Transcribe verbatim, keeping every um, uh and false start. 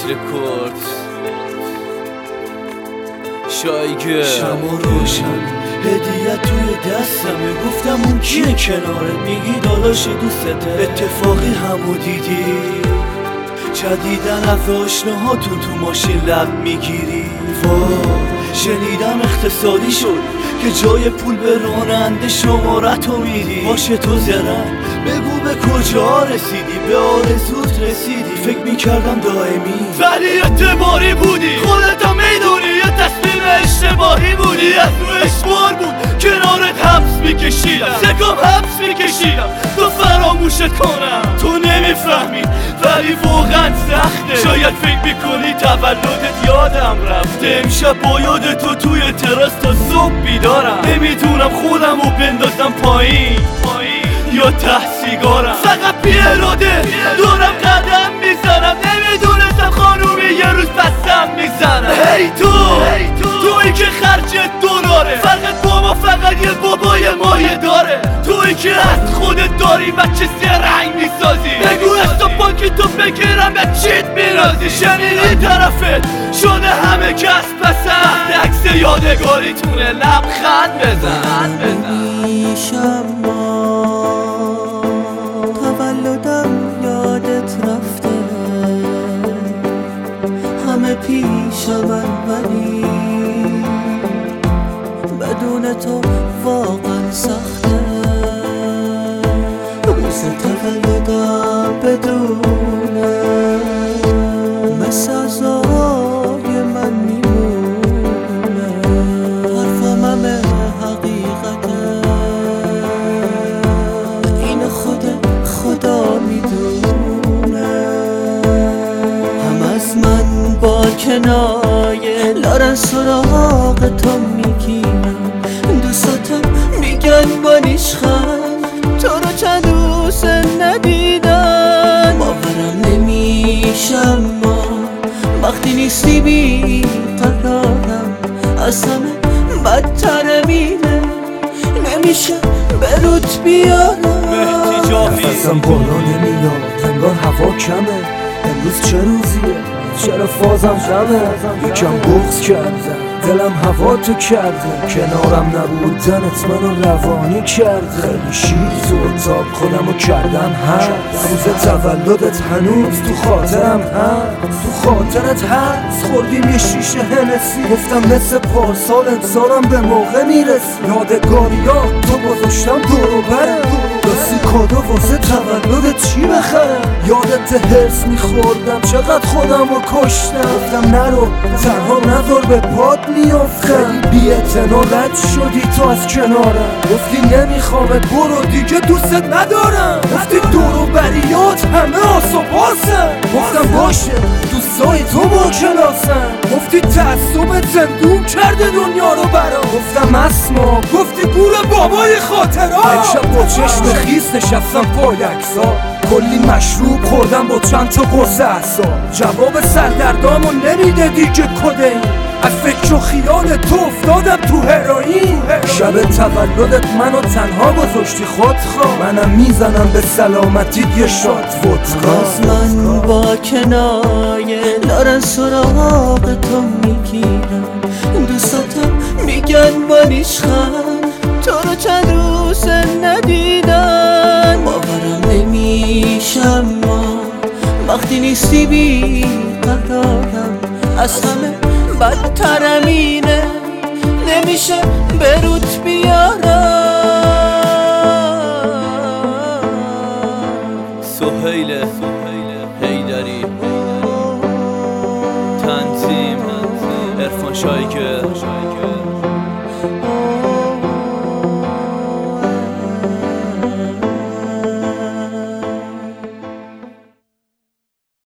رکورد شایگه شما روشن هدیت توی دستمه، گفتم اون کیه کناره، میگی داداش دوستته، اتفاقی همو دیدی جدیدن از آشناهاتون تو ماشین لب میگیری. وای شنیدم اقتصادی شد که جای پول به راننده شمارتو میدی. باشه تو زرن بگو به کجا رسیدی، به آرزوت رسیدی. فکر میکردم دائمی ولی اعتباری بودی، خودتا میدونی یه تصمیم اشتباهی بودی. از رو اشبار بود کنارت حبس میکشیدم، سکم حبس میکشیدم تو فراموشت کنم. تو نمیفهمی ولی واقعا سخته، شاید فکر میکنی تولدت یادم رفته. امشب با یاد تو توی تراس تا صبح بیدارم، نمیتونم خودم رو بندازم پایین یا ته سیگارم. فقط بی اراده دورم قدم میزنم، نمیدونستم خانومی یه روز بستم میزنم. هی تو توی که خرجت دلاره، فقط با ما فقط یه بابای مایه داره. توی که از خودت داری بچه سرنگ میسازی، بگو حساب بانکی تو بگیرم به چیت میرازی. شنیدی طرفت شده همه کس پسند، عکس یادگاریتونه لبخند بزن میشم تولدم یادت رفته، همه پیشم ولی بدون تو واقعا سخته. روز تولدم بدونه مثل عزای من میمونه، حرفم همه حقیقته، این خود خدا میدونه. هم از من با کنایه لارن سراغ تو میگیرن، دوستاتم میگن با نیشخند تو رو چند روز ندیدن. باورم نمیشم ما وقتی نیستی بی قرارم، از همه بدتر مینه نمیشه به روت بیارم. نفسم بالا نمیاد انگار هوا کمه، امروز چه روزیه چرا فازم جمعه. یکم بغض کردم دلم هوا تو کرده، کنارم نبودنت منو روانی کرده. خیلی شیر تو اتاق خودمو کردم هم، روز تولدت هنوز تو خاطرم هم، تو خاطرت هست خوردیم یه شیشه هنسی، گفتم مثل پارسال انسانم به موقع میرسی. یادگاریات تو گذاشتم دورو برم، راستی کادو واسه تولدت چی بخرم؟ یادت هرس میخوردم چقدر خودمو کشتم، گفتم نرو تنها نذار به پاد میافت. خیلی بی‌اعتنا رد شدی تو از کنارم، گفتی نمیخوامت برو دیگه دوستت ندارم. گفتی دورو بریات همه آسوباسن، گفتم باشه دوستای تو با کلاسن. گفتی تعصبت زندون کرده دنیا رو برام، گفتم اسما گفتی گور بابای خاطرات. امشب با چشم خیس نشستم پای اکسا، کلی مشروب خوردم با چند تا قرص اعصاب. جواب سردردامو نمیده دیگه کدین، از فکر و خیال تو افتادم تو هروئین. شب تولدت منو تنها گذاشتی خودخواه، منم میزنم به سلامتی یه شات ودکا. از من با کنایه دارن سراغ تو میگیرن، دوستاتم میگن با نیشخند تو رو چند روز ندیدن. باورم نمیشم ما وقتی نیستی بی قرارم، از همه بدترم اینه نمیشه به روت بیارم. سهیل حیدری، تنظیم عرفان شایگه.